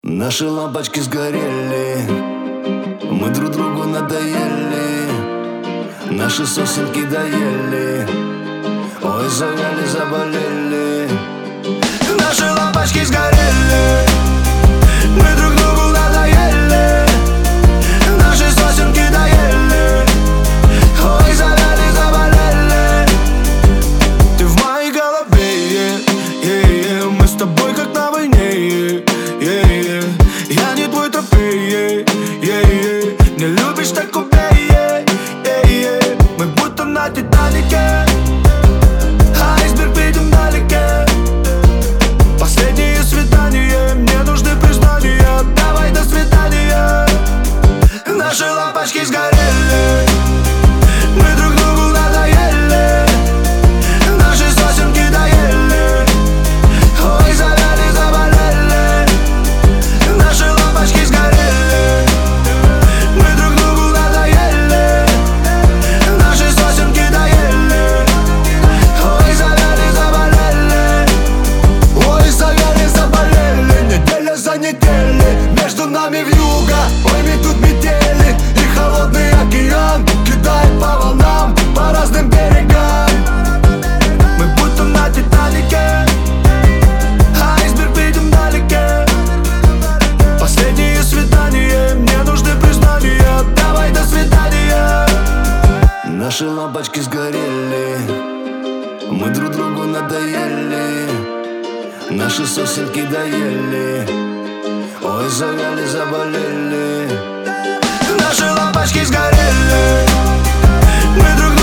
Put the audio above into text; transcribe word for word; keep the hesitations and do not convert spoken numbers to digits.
Наши лампочки сгорели, мы друг другу надоели, наши сосенки доели, ой, завяли, заболели. Наши лампочки сгорели, мы друг другу надоели, наши сосенки доели, ой, завяли, заболели. Ты в моей голове, yeah, yeah. Мы с тобой как на войне, yeah, yeah. Я не твой трофей, yeah, yeah. Не любишь, так убей, yeah, yeah. Мы будто на Титанике, айсберг видим вдалеке. Последние свидания, мне нужны признания. Давай, до свидания. Наши лампочки сгорели, мы друг другу надоели, наши сосенки доели, ой, завяли, заболели. Наши лампочки сгорели, мы друг другу надоели, наши сосенки доели, ой, завяли, заболели. Ой, завяли, заболели. Неделя за неделей между нами вьюга, ой, мы тут метели. И холодный океан кидает по волнам, по разным берегам. Мы будто на Титанике, айсберг видим вдалеке. Последние свидания, мне нужны признания. Давай, до свидания. Наши лампочки сгорели, мы друг другу надоели, наши сосенки доели, ой, завяли, заболели. Наши лампочки сгорели, мы друг